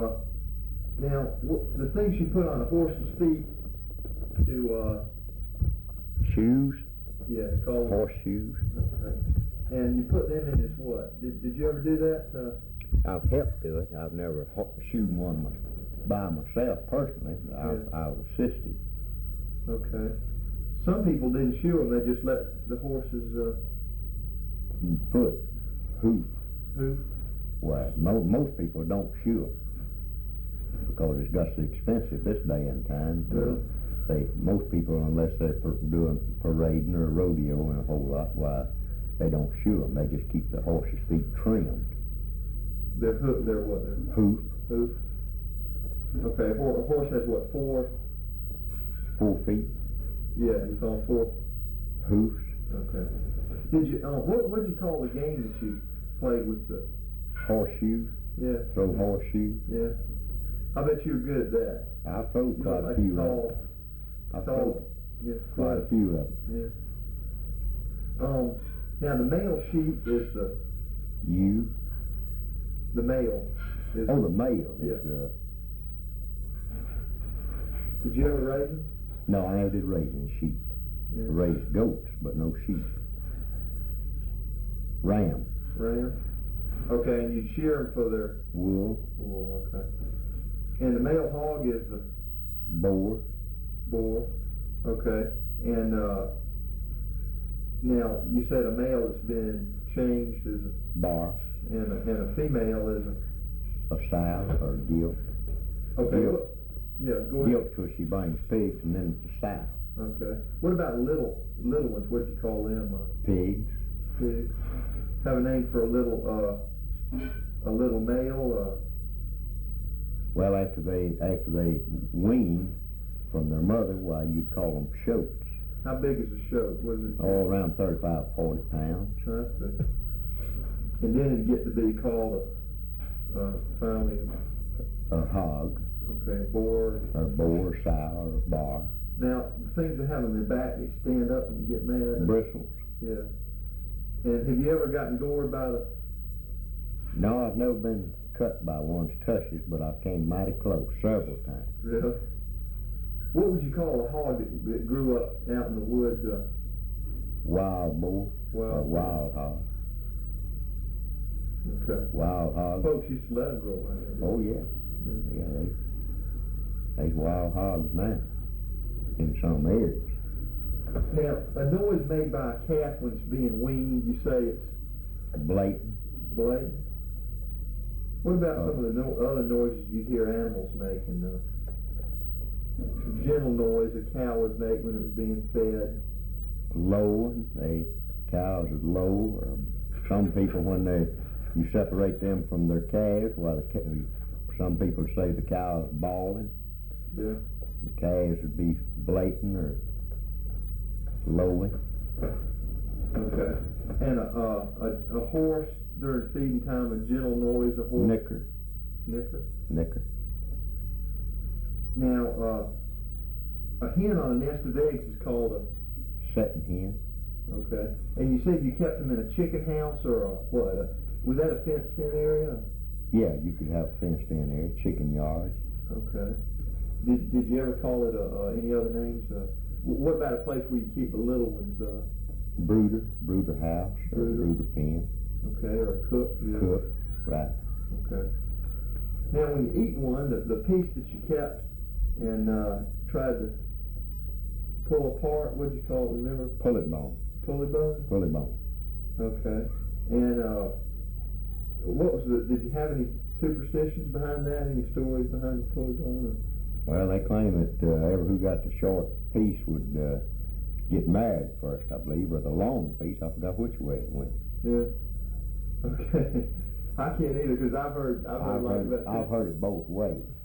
now, the things you put on a horse's feet to, Shoes, yeah, call them. horseshoes. Okay. And you put them in as what? Did you ever do that? I've helped do it. I've never shoed one by myself personally. I've assisted. Okay. Some people didn't shoe them. They just let the horses Foot, hoof. hoof. Well, most people don't shoe them because it's got so expensive this day and time. Most people, unless they're doing parading or rodeo and a whole lot, why they don't shoe them. They just keep their horses' feet trimmed. Their hoof. Their what? Their Hoof. hoof. Okay. A horse has what? 4 feet. Yeah, you call them 4 Hoofs. Okay. Did you? What'd you call the game that you played with the Horseshoes. Yeah. Throw horseshoes. Yeah. I bet you were good at that. I've thrown You quite know, a like few tall, of them. I've tall. thrown Yeah. quite a few of them. Yeah. Now the male sheep is the male. Is Oh, the male. Yeah. Is, did you ever raise them? no, I never did raising sheep. Yeah. Raised goats, but no sheep. Ram. Ram. Okay, and you shear them for their Wool. wool. Okay. And the male hog is the Boar. boar. Okay. And now you said a male that's been changed is Bar. and a female is A sow or gilt. okay. Gilt. Yeah, go ahead. Gilt till she brings pigs, and then it's a sow. Okay. What about little ones? What'd you call them? Pigs. Pigs. Have a name for a little male. Well, after they wean from their mother, why you'd call them shoats. How big is a shoat? What is it? All around 35, 40 pounds. That's it. And then it'd get to be called finally. A hog, Okay, boar. or boar, sow, or bar. Now, the things that have on their back, they stand up when you get mad. Bristles. Yeah. And have you ever gotten gored by the? No, I've never been cut by one's tushes, but I've came mighty close several times. Really? What would you call a hog that grew up out in the woods? Wild boar. Or wild hog. Okay. Wild hog. Folks used to let them grow like that. Oh yeah. Yeah, there's wild hogs now in some areas. Now, a noise made by a calf when it's being weaned, you say it's Blatant. blatant? What about some of the other noises you hear animals making? Gentle noise a cow would make when it was being fed. Lowing. Cows would low. Or some people, when you separate them from their calves, some people say the cow is bawling. Yeah. The calves would be blatant or lowing. Okay. And a horse during feeding time, a gentle noise, a horse. Nicker. Nicker. Now, a hen on a nest of eggs is called a Setting hen. Okay. And you said you kept them in a chicken house or a what? Was that a fenced-in area? Yeah, you could have fenced in there, chicken yards. Okay. Did you ever call it any other names? What about a place where you keep the little ones? Brooder house, or brooder pen. Okay, or a cook. Yeah. Cook, right. Okay. Now, when you eat one, the piece that you kept and tried to pull apart, what'd you call it? Remember? Pullet bone. Pulley bone. Pullet bone. Okay. And what was did you have any superstitions behind that? Any stories behind the pulley bone? Well, they claim that whoever who got the short piece would get married first, I believe, or the long piece. I forgot which way it went. Yeah. Okay. I can't either because I've heard like that. I've heard it both ways.